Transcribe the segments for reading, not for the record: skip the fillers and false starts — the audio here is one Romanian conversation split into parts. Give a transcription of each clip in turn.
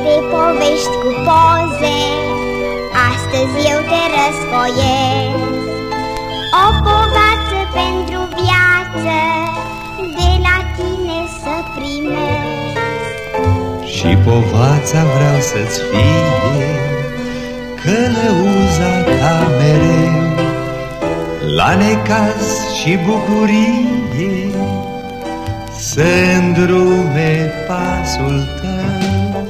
de povești cu poze, astăzi eu te răsfoiesc. O povață pentru viață, de la tine să primesc. Și povața vreau să-ți fie călăuza ta mereu, la necaz și bucurie, să îndrume pasul tău.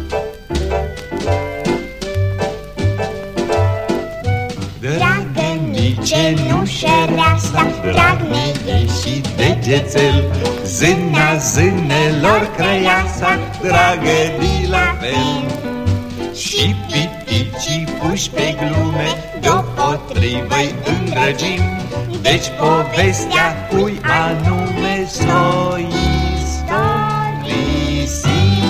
Dragă-mi cenușăreasa, drag ne-e și degețel, zâna zânelor crăiasa, dragă-i la fel. Și piticii puși pe glume, deopotrivă-i îndrăgim, deci povestea cui anume s-o istorisim.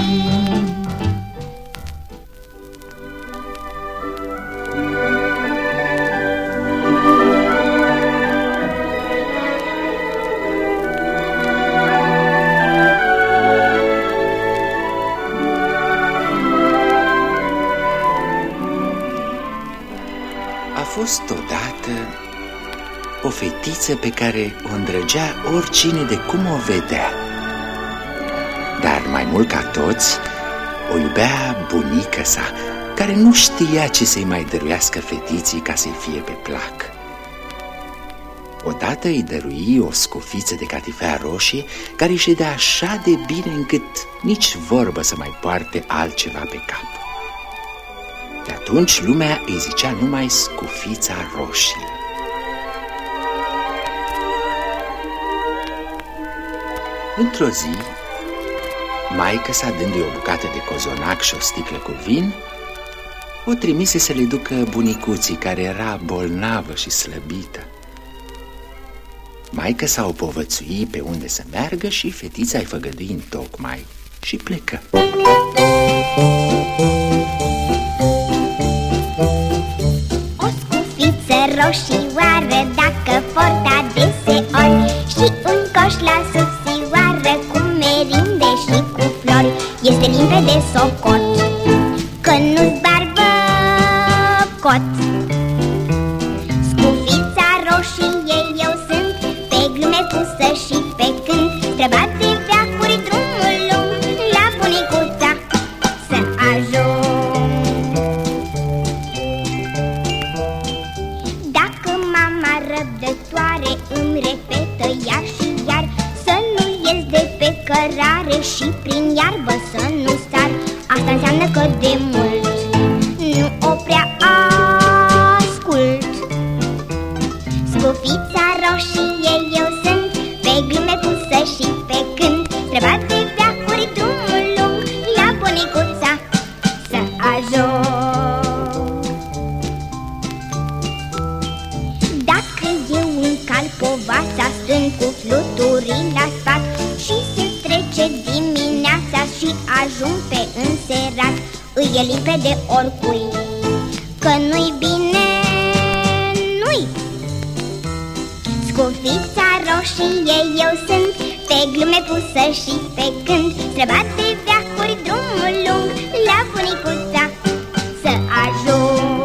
A fost odată o fetiță pe care o îndrăgea oricine de cum o vedea. Dar mai mult ca toți, o iubea bunica sa, care nu știa ce să-i mai dăruiască fetiții ca să-i fie pe plac. Odată îi dărui o scufiță de catifea roșie, care îi ședea așa de bine încât nici vorbă să mai poarte altceva pe cap. De atunci lumea îi zicea numai Scufița Roșie. Într-o zi, maică-sa, dându-i o bucată de cozonac și o sticlă cu vin, o trimise să le ducă bunicuții, care era bolnavă și slăbită. Maică-sa o povățui pe unde să meargă și fetița îi făgădui întocmai și plecă. Roșioară, dacă porta deseori, și un coș la subțioară, cu merinde și cu flori. Este limpede socot că nu-ți barbă cot. Scufița roșie eu sunt, pe glume pusă și pe cânt, străbat de veacuri drumul lung, la bunicuța să ajung. Răbdătoare îmi repetă iar și iar, să nu ies de pe cărare și prin iarbă să nu sar. Asta înseamnă că de mult nu o prea ascult. Scufița roșie eu sunt, pe glume pusă și pe cânt, străbat de veacuri drumul lung, la bunicuța să ajung. Povața stând cu fluturi la sfat, și se trece dimineața și ajung pe înserat, îi e limpede oricui că nu-i bine, nu-i. Scufița roșie eu sunt, pe glume pusă și pe cânt, străbat de veacuri drumul lung, la bunicuța să ajung.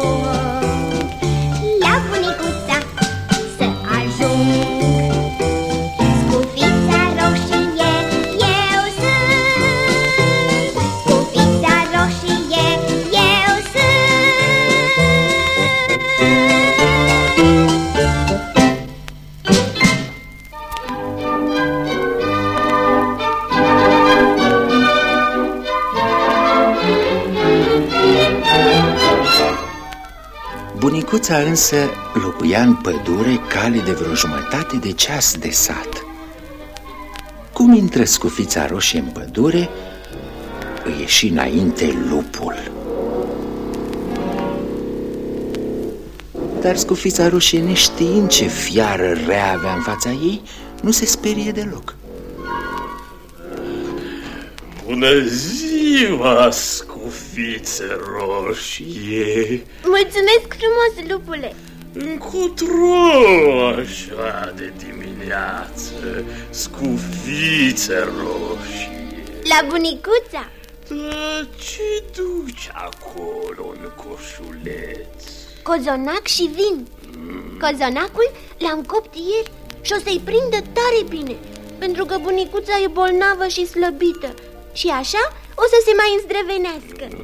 La bunicuța să ajung. Scufița roșie eu sunt, scufița roșie eu sunt. Bunicuța însă locuia în pădure, cale de vreo jumătate de ceas de sat. Cum intră Scufița roșie în pădure, îi ieși înainte lupul. Dar Scufița roșie, neștiind ce fiară rea avea în fața ei, nu se sperie deloc. Bună ziua, Scufiță roșie! Mulțumesc frumos, lupule! Încotro așa de dimineață, Scufiță roșie? La bunicuța? Da, ce duci acolo în coșuleț? Cozonac și vin. Cozonacul l-am copt ieri și o să-i prindă tare bine, pentru că bunicuța e bolnavă și slăbită. Și așa o să se mai îndrăvenească.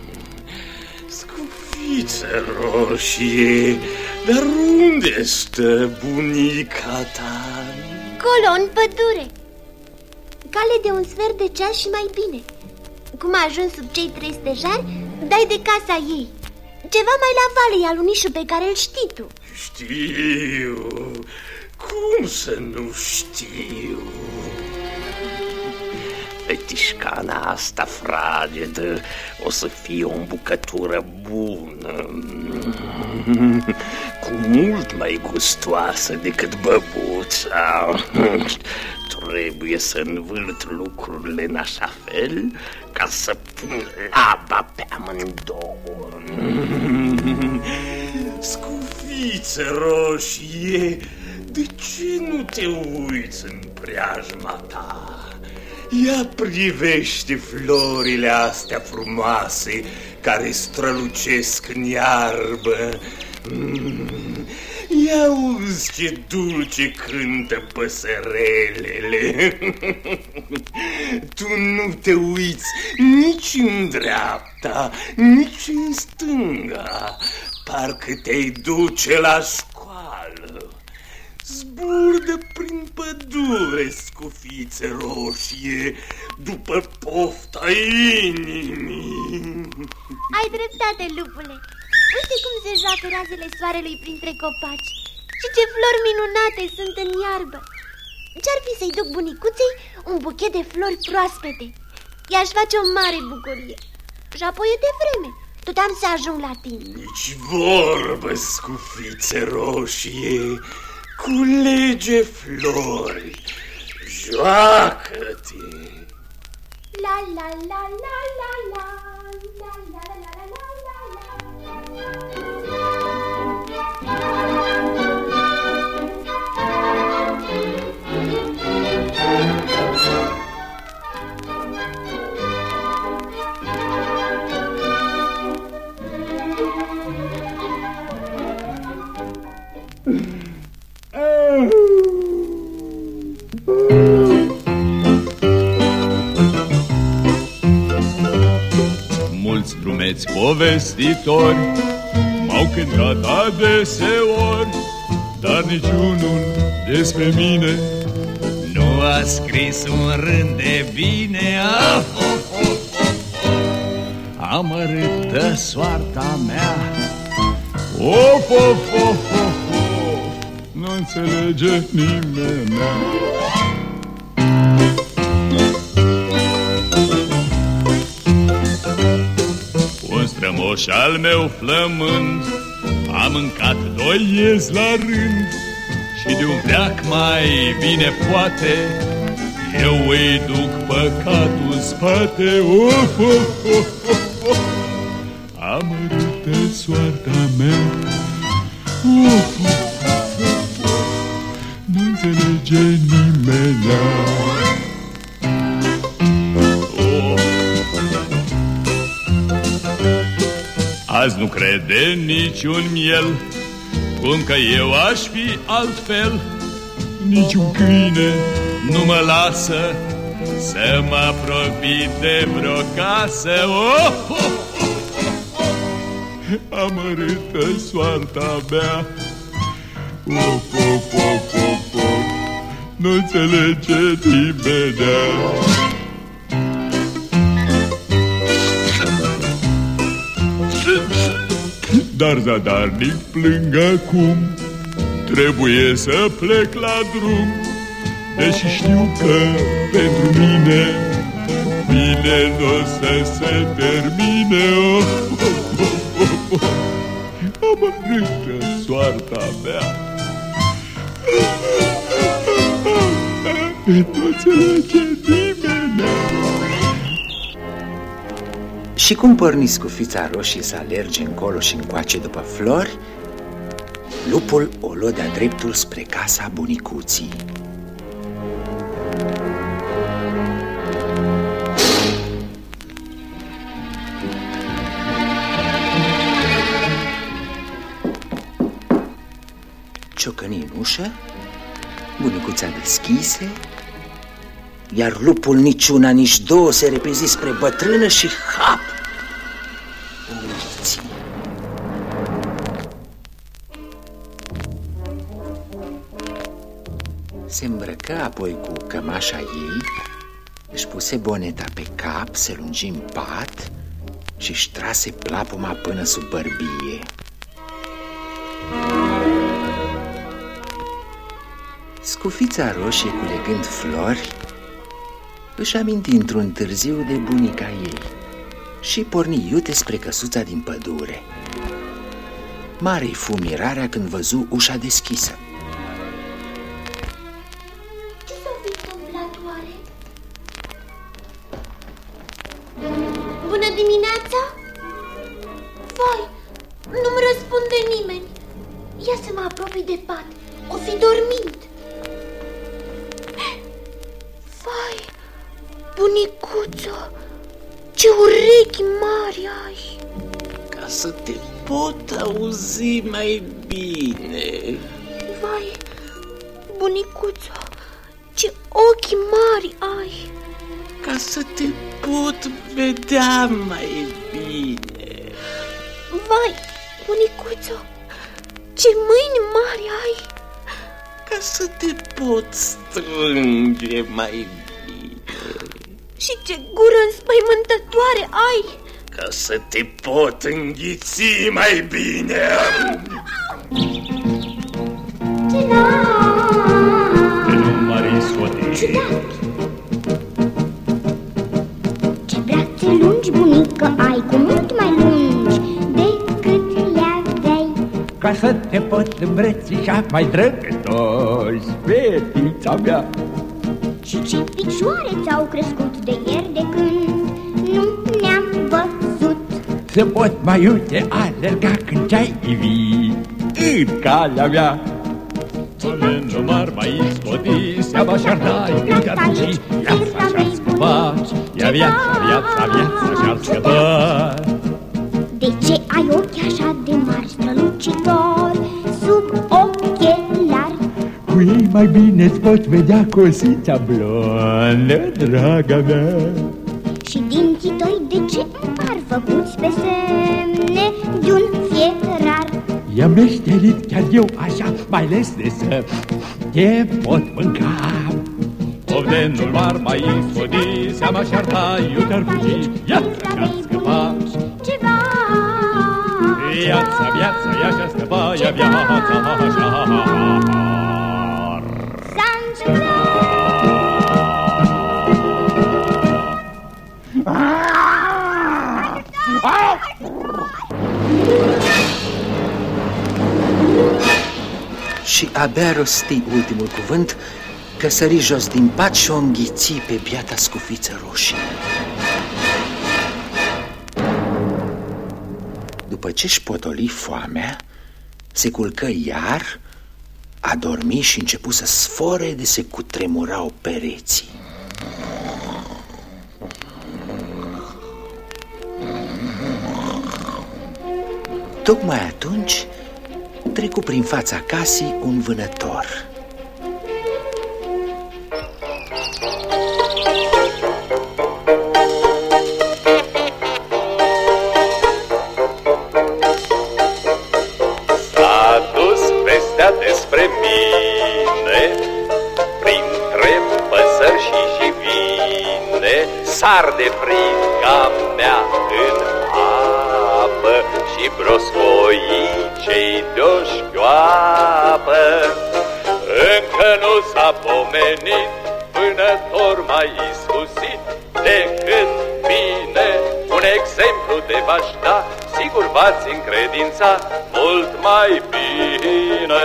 Scufiță roșie, dar unde stă bunica ta? Colo, în pădure. Cale de un sfert de ceas și mai bine. Cum a ajuns sub cei 3 stejari, dai de casa ei. Ceva mai la vale e alunișul pe care îl știi tu. Știu. Cum să nu știu? Fetișcana asta fragedă o să fie o îmbucătură bună, cu mult mai gustoasă decât băbuța. Trebuie să învârt lucrurile în așa fel ca să pun laba pe amândouă. Scufiță roșie, de ce nu te uiți în preajma ta? Ia privește florile astea frumoase care strălucesc în iarbă. Ia auzi ce dulce cântă păsărelele. Tu nu te uiți nici în dreapta, nici în stânga. Parcă te-ai duce la școală. Zburdă prin pădure, scufiță roșie, după pofta inimii. Ai dreptate, lupule. Uite cum se joacă razele soarelui printre copaci și ce flori minunate sunt în iarbă. Ce-ar fi să-i duc bunicuței un buchet de flori proaspete? I-aș face o mare bucurie. Și apoi e de vreme, tot am să ajung la timp. Nici vorbă, scufiță roșie. Culege flori, joacă-te. La la la la la la la la la la la Mulți drumeți povestitori m-au cântat adeseori, dar niciunul despre mine nu a scris un rând de bine. Amărâtă soarta mea. Of, of, of, of, of, nu înțelege nimeni. Un strămoș al meu flămând a mâncat 2 iezi la rând și de un veac mai bine poate eu îi duc păcatul în spate. Of, of, of, of, of. Amărâtă soarta mea. Of, of, of, of, of. Nu înțelege nimeni. Azi nu crede niciun miel, cum că eu aș fi altfel. Niciun câine nu mă lasă să mă apropii de vreo casă. Oh, oh, oh, oh, oh. Amărâtă soarta mea. Of, of, of, of, of. Nu înțelege nimeni. Dar zadarnic plâng acum, trebuie să plec la drum, deși știu că pentru mine bine n-o să se termine. Oh, oh, oh, oh, oh. Amărâtă soarta mea. Nu înțelege nimeni. Și cum porni scufița roșie să alerge încolo și încoace după flori, lupul o luă de-a dreptul spre casa bunicuții. ciocăni în ușă, bunicuța deschise, iar lupul nici una, nici două se repezi spre bătrână și hap! O înghiți. Se îmbrăcă apoi cu cămașa ei, își puse boneta pe cap, se lungi în pat și-și trase plapuma până sub bărbie. Scufița roșie, culegând flori, își aminti într-un târziu de bunica ei și porni iute spre căsuța din pădure. Mare-i fu mirarea când văzu ușa deschisă. Ce s-a fi întâmplat oare? Bună dimineața! Vai, nu-mi răspunde nimeni. Ia să mă apropii de pat, o fi dormind. Vai, bunicuțo, ce urechi mari ai! Ca să te pot auzi mai bine. Vai, bunicuțo, ce ochi mari ai! Ca să te pot vedea mai bine. Vai, bunicuțo, ce mâini mari ai! Ca să te pot strânge mai bine. Și ce gură înspăimântătoare ai! Ca să te pot înghiți mai bine. Ce brațe lungi, bunică, ai, cu mult mai lungi decât le aveai. Ca să te pot îmbrățișa mai drăgătos, fetița mea. Și ce picioare ți-au crescut de ieri de când nu ne-am văzut. Să pot mai iute alerga când te-ai ivit în calea mea. Nu m-ar mai ispoti, seama și-ar dai când te-ar fugi. Viața și-ar scăpa, ia viața și-ar scăpa. De ce ai ochi așa de mari, strălucitori, sub ochelari? Cu ei mai bine-ți pot vedea cosița blondă, draga mea. Și dinții tăi de ce îmi par făcuți pe semne de-un fierar? I-am meșterit chiar eu așa, mai ales de să te pot mânca. Ovdenul m-ar mai ispoti, seama și-ar da, eu te-ar fugi. Viața și-ar scăpa, viața, ea și-ar scăpa, ia viața și-ar. Și abia rosti ultimul cuvânt că sări jos din pat și o înghiți pe biata scufiță roșie. După ce-și potoli foamea, se culcă iar, adormi și începu să sfore de se cutremurau pereții. Tocmai atunci trecu prin fața casei un vânător. S-a dus vestea despre mine printre păsări și vine. Sar de frica mea în apă și broscoii cei de-o șchioapă. Încă nu s-a pomenit vânător mai iscusit decât mine. Un exemplu de v-aș da, sigur v-ați încredința mult mai bine.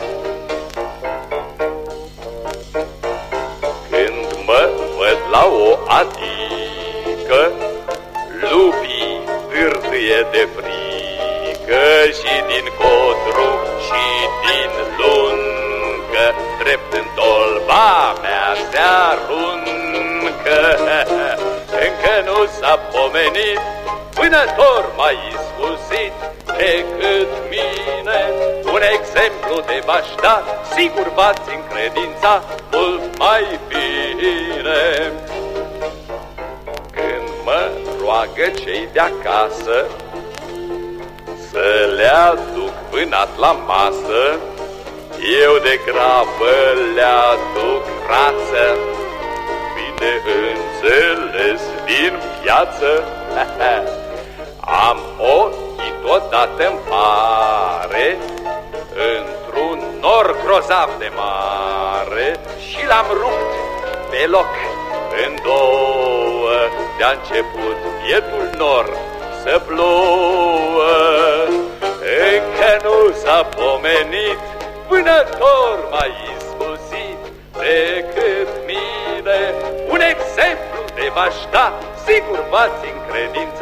Când mă văd la o adică, lupii vârâie de frică și din codru și din luncă, drept în tolba mea se aruncă. Încă nu s-a pomenit vânător mai iscusit decât mine. Un exemplu de v-aș da, sigur v-ați încredința mult mai bine. Când mă roagă cei de-acasă să le aduc vânat la masă, eu de grabă le aduc rață, bine înțeles din piață. Am ochii totodată-mi pare într-un nor grozav de mare și l-am rupt pe loc în două. De-a început bietul nor să plouă, încă nu s-a pomenit vânător mai iscusit decât mine. Un exemplu de v-aș da, sigur v-ați încredința